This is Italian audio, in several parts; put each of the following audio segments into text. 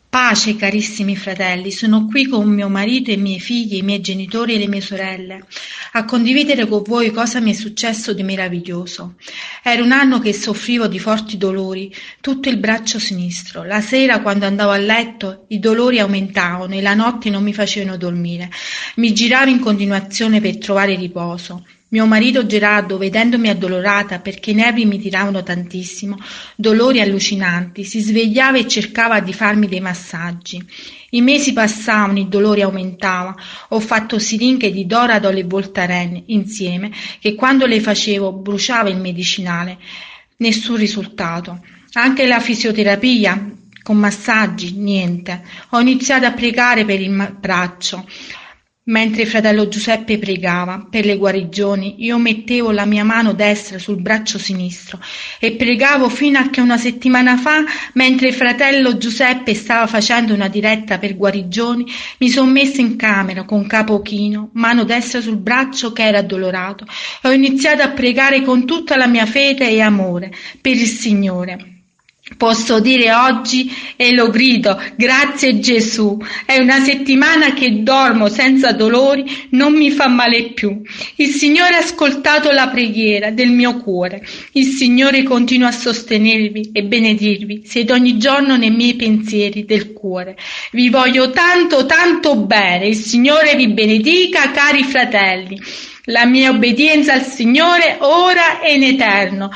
Pace, carissimi fratelli, sono qui con mio marito e i miei figli, i miei genitori e le mie sorelle, a condividere con voi cosa mi è successo di meraviglioso. Era un anno che soffrivo di forti dolori, tutto il braccio sinistro. La sera, quando andavo a letto, i dolori aumentavano e la notte non mi facevano dormire. Mi giravo in continuazione per trovare riposo. Mio marito Gerardo, vedendomi addolorata perché i nervi mi tiravano tantissimo, dolori allucinanti, si svegliava e cercava di farmi dei massaggi. I mesi passavano, il dolore aumentava. Ho fatto siringhe di Doradol e Voltaren insieme, che quando le facevo bruciava il medicinale. Nessun risultato. Anche la fisioterapia, con massaggi, niente. Ho iniziato a pregare per il braccio. Mentre fratello Giuseppe pregava per le guarigioni, io mettevo la mia mano destra sul braccio sinistro e pregavo fino a che una settimana fa, mentre fratello Giuseppe stava facendo una diretta per guarigioni, mi sono messa in camera con capo chino, mano destra sul braccio che era addolorato, e ho iniziato a pregare con tutta la mia fede e amore per il Signore. Posso dire oggi e lo grido, grazie Gesù, è una settimana che dormo senza dolori, non mi fa male più. Il Signore ha ascoltato la preghiera del mio cuore, il Signore continua a sostenervi e benedirvi, siete ogni giorno nei miei pensieri del cuore. Vi voglio tanto tanto bene, il Signore vi benedica cari fratelli, la mia obbedienza al Signore ora e in eterno.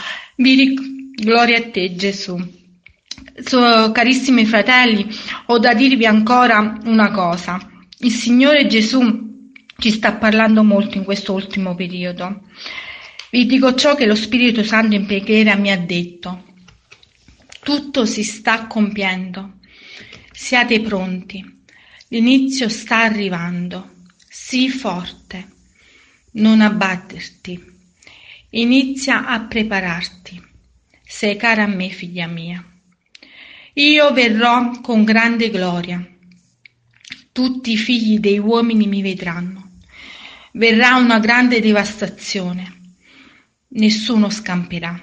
Gloria a te Gesù. Carissimi fratelli, ho da dirvi ancora una cosa. Il Signore Gesù ci sta parlando molto in questo ultimo periodo. Vi dico ciò che lo Spirito Santo in preghiera mi ha detto. Tutto si sta compiendo. Siate pronti. L'inizio sta arrivando. Sii forte. Non abbatterti. Inizia a prepararti. Sei cara a me, figlia mia. Io verrò con grande gloria. Tutti i figli dei uomini mi vedranno. Verrà una grande devastazione. Nessuno scamperà.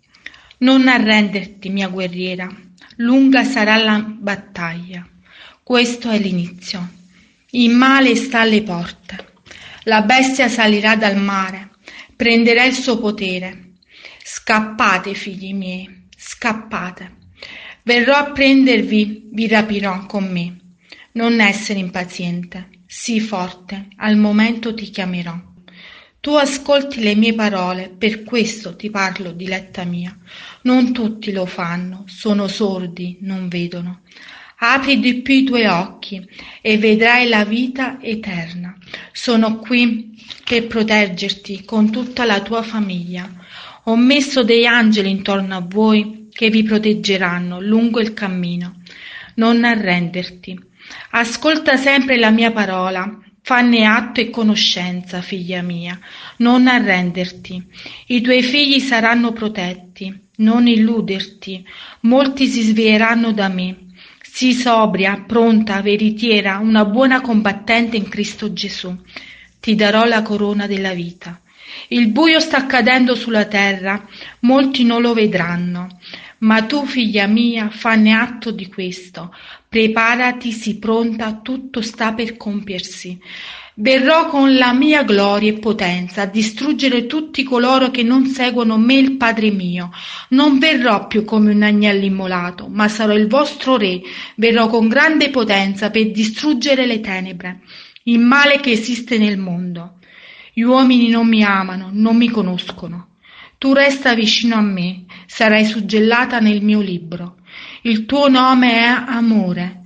Non arrenderti, mia guerriera. Lunga sarà la battaglia. Questo è l'inizio. Il male sta alle porte. La bestia salirà dal mare. Prenderà il suo potere. Scappate, figli miei. Scappate. Verrò a prendervi, vi rapirò con me. Non essere impaziente, sii forte, al momento ti chiamerò. Tu ascolti le mie parole, per questo ti parlo, diletta mia. Non tutti lo fanno, sono sordi, non vedono. Apri di più i tuoi occhi e vedrai la vita eterna. Sono qui per proteggerti con tutta la tua famiglia. Ho messo degli angeli intorno a voi che vi proteggeranno lungo il cammino. Non arrenderti. Ascolta sempre la mia parola. Fanne atto e conoscenza, figlia mia. Non arrenderti. I tuoi figli saranno protetti. Non illuderti. Molti si sveglieranno da me. Sii sobria, pronta, veritiera, una buona combattente in Cristo Gesù. Ti darò la corona della vita. Il buio sta cadendo sulla terra, molti non lo vedranno. Ma tu, figlia mia, fanne atto di questo. Preparati, sii pronta, tutto sta per compiersi. Verrò con la mia gloria e potenza a distruggere tutti coloro che non seguono me, il Padre mio. Non verrò più come un agnello immolato, ma sarò il vostro re. Verrò con grande potenza per distruggere le tenebre, il male che esiste nel mondo. Gli uomini non mi amano, non mi conoscono. Tu resta vicino a me, sarai suggellata nel mio libro. Il tuo nome è amore.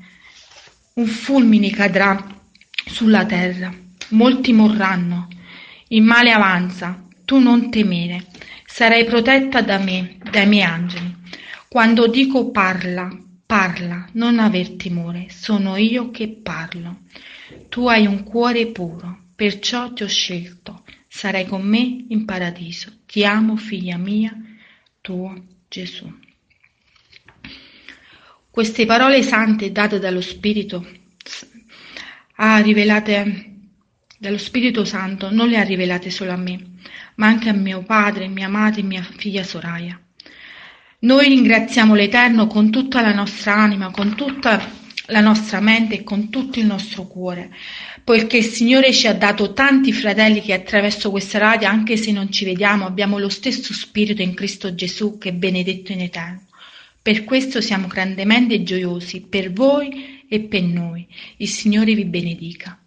Un fulmine cadrà sulla terra, molti morranno. Il male avanza, tu non temere. Sarai protetta da me, dai miei angeli. Quando dico parla, parla, non aver timore, sono io che parlo. Tu hai un cuore puro. Perciò ti ho scelto, sarai con me in paradiso. Ti amo, figlia mia, tuo Gesù. Queste parole sante date dallo Spirito, rivelate dallo Spirito Santo, non le ha rivelate solo a me, ma anche a mio padre, mia madre e mia figlia Soraya. Noi ringraziamo l'Eterno con tutta la nostra anima, con tutta la nostra mente e con tutto il nostro cuore, poiché il Signore ci ha dato tanti fratelli che attraverso questa radio, anche se non ci vediamo, abbiamo lo stesso spirito in Cristo Gesù che è benedetto in eterno. Per questo siamo grandemente gioiosi per voi e per noi. Il Signore vi benedica.